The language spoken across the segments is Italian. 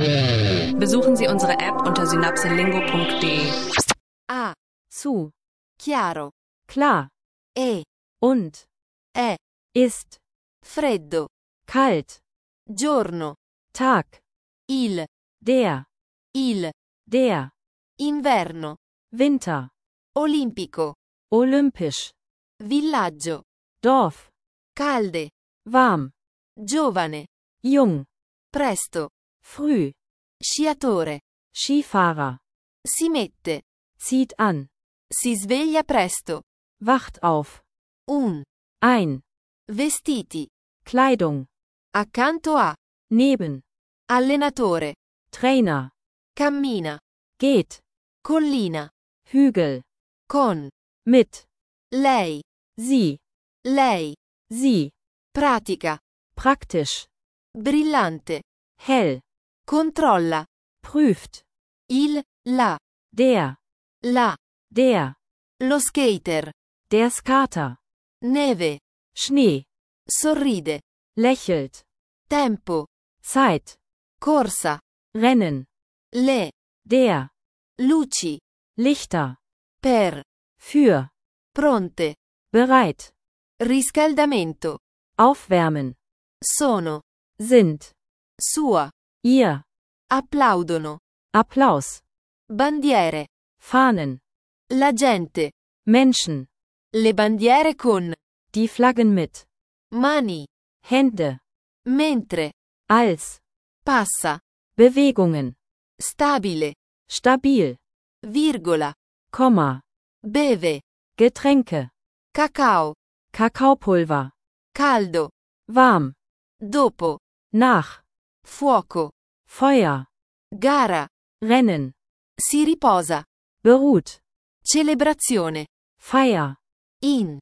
Besuchen Sie unsere App unter synapselingo.de. A. Zu. Chiaro. Klar. E. Und. Ist. Freddo. Kalt. Giorno. Tag. Il. Der. Der. Inverno. Winter. Olimpico. Olympisch. Villaggio. Dorf. Calde. Warm. Giovane. Jung. Presto. Früh. Sciatore. Skifahrer. Si mette. Zieht an. Si sveglia presto. Wacht auf. Ein. Vestiti. Kleidung. Accanto a. Neben. Allenatore. Trainer. Cammina. Geht. Collina. Hügel. Con. Mit. Lei. Sie. Lei. Sie. Pratica. Praktisch. Brillante. Hell. Controlla. Prüft. Il. La. Der. La. Der. Lo skater. Der Skater. Neve. Schnee. Sorride. Lächelt. Tempo. Zeit. Corsa. Rennen. Le. Der. Luci. Lichter. Per. Für. Pronte. Bereit. Riscaldamento. Aufwärmen. Sono. Sind. Sua. Ihr. Applaudono. Applaus. Bandiere. Fahnen. La gente. Menschen. Le bandiere con. Die Flaggen mit. Mani. Hände. Mentre. Als. Passa. Bewegungen. Stabile. Stabil. Virgola. Komma. Beve. Getränke. Cacao. Kakaopulver. Caldo. Warm. Dopo. Nach. Fuoco. Feuer. Gara. Rennen. Si riposa. Beruht. Celebrazione. Feier. In.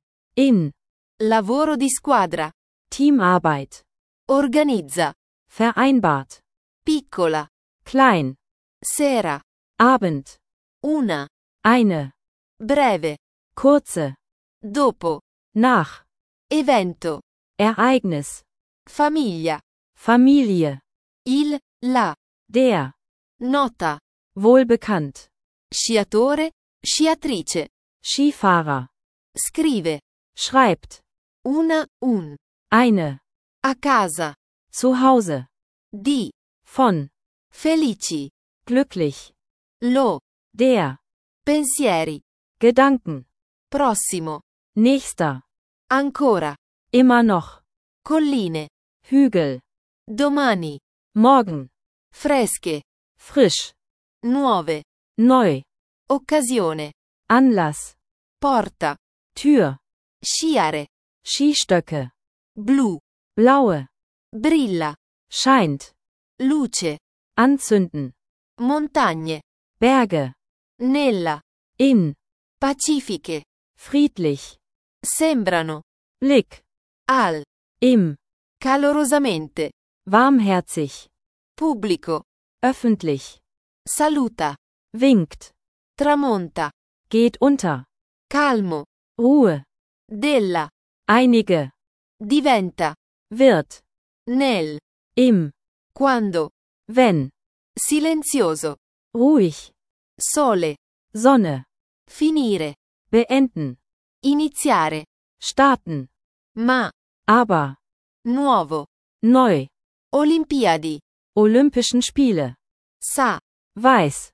Lavoro di squadra. Teamarbeit. Organizza. Vereinbart. Piccola. Klein. Sera. Abend. Una. Eine. Breve. Kurze. Dopo. Nach. Evento. Ereignis. Famiglia. Familie. Il. La. Der. Nota. Wohlbekannt. Sciatore. Sciatrice. Skifahrer. Scrive. Schreibt. Una. Eine. A casa. Zu Hause. Di. Von. Felici. Glücklich. Lo. Der. Pensieri. Gedanken. Prossimo. Nächster. Ancora. Immer noch. Colline. Hügel. Domani. Morgen. Fresche. Frisch. Nuove. Neu. Occasione. Anlass. Porta. Tür. Sciare. Skistöcke. Blu. Blaue. Brilla. Scheint. Luce. Anzünden. Montagne. Berge. Nella. In. Pacifiche. Friedlich. Sembrano. Blick. Al. Im. Calorosamente. Warmherzig. Pubblico. Öffentlich. Saluta. Winkt. Tramonta. Geht unter. Calmo. Ruhe. Della. Einige. Diventa. Wird. Nel. Im. Quando. Wenn. Silenzioso. Ruhig. Sole. Sonne. Finire. Beenden. Iniziare. Starten. Ma. Aber. Nuovo. Neu. Olimpiadi. Olympischen Spiele. Sa. Weiß.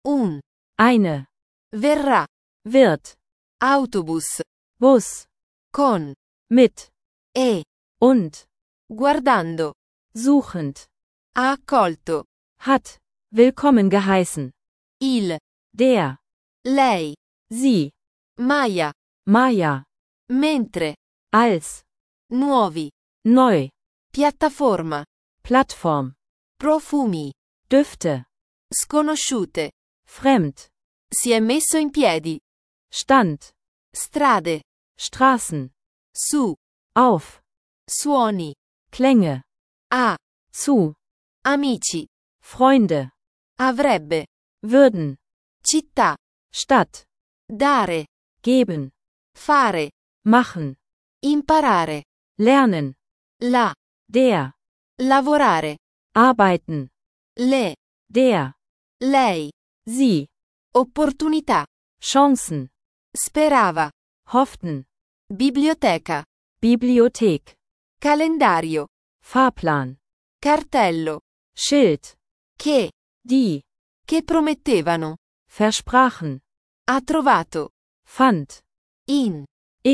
Eine. Verrà. Wird. Autobus. Bus. Con. Mit. E. Und. Guardando. Suchend. Ha accolto. Hat. Willkommen geheißen. Il. Der. Lei. Sie. Maya. Maja. Mentre. Als. Nuovi. Neu. Piattaforma. Plattform. Profumi. Düfte. Sconosciute. Fremd. Si è messo in piedi. Stand. Strade. Straßen. Su. Auf. Suoni. Klänge. A. Zu. Amici. Freunde. Avrebbe. Würden. Città. Stadt. Dare. Geben. Fare. Machen. Imparare. Lernen. La. Der. Lavorare. Arbeiten. Le. der, lei, sie, opportunità, Chancen, sperava, hofften, biblioteca, Bibliothek, calendario, Fahrplan, cartello, Schild, che, die, che promettevano, versprachen, ha trovato, fand, in,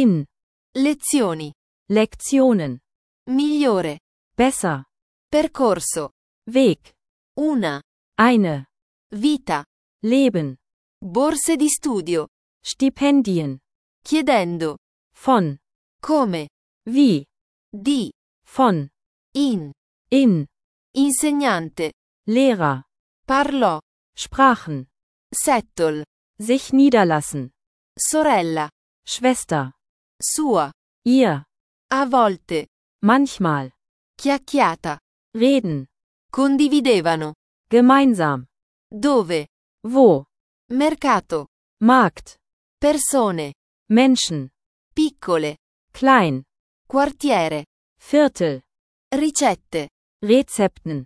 lezioni, migliore, besser, percorso, Weg, una, eine, vita, Leben, borse di studio, Stipendien, chiedendo, von, come, wie, di, von, in, insegnante, Lehrer, parlò, sprachen, settle, sich niederlassen, sorella, Schwester, sua, ihr, a volte, manchmal, chiacchiata, reden, condividevano, gemeinsam, dove, wo, mercato, Markt, persone, Menschen, piccole, klein, quartiere, Viertel, ricette, Rezepten,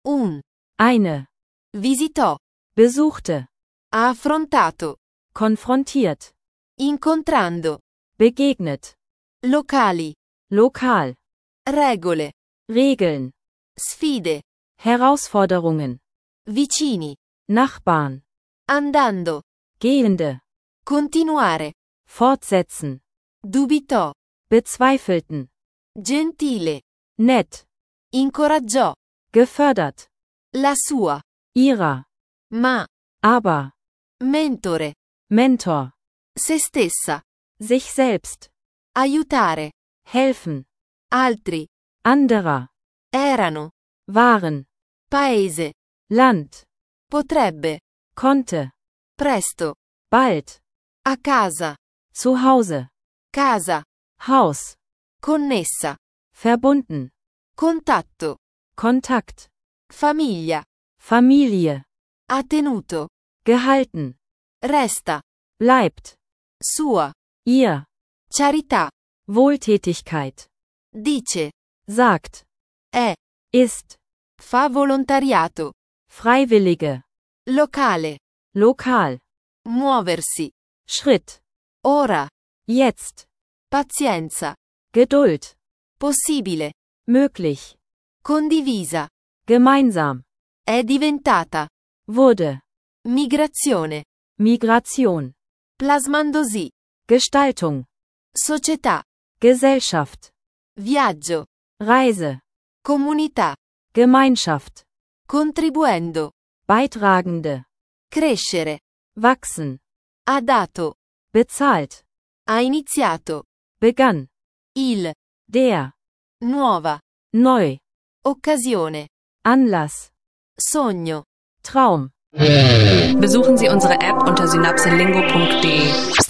eine, visitò, besuchte, ha affrontato, konfrontiert, incontrando, begegnet, locali, lokal, regole, Regeln, sfide, Herausforderungen, vicini, Nachbarn, andando, Gehende, continuare, fortsetzen, dubitò, bezweifelten, gentile, nett, incoraggiò, gefördert, la sua, ihrer, ma, aber, mentore, Mentor, se stessa, sich selbst, aiutare, helfen, altri, anderer, erano, waren, paese, Land, potrebbe, konnte, presto, bald, a casa, zu Hause, casa, Haus, connessa, verbunden, contatto, Kontakt, famiglia, Familie, ha tenuto, gehalten, resta, bleibt, sua, ihr, carità, Wohltätigkeit, dice, sagt, è, ist, fa volontariato, Freiwillige, locale, lokal, muoversi, Schritt, ora, jetzt, pazienza, Geduld, possibile, möglich, condivisa, gemeinsam, è diventata, wurde, migrazione, Migration, plasmandosi, Gestaltung, società, Gesellschaft, viaggio, Reise, comunità, Gemeinschaft, contribuendo, Beitragende, crescere, wachsen, ha dato, bezahlt, ha iniziato, begann, il, der, nuova, neu, occasione, Anlass, sogno. Traum. Besuchen Sie unsere App unter synapselingo.de.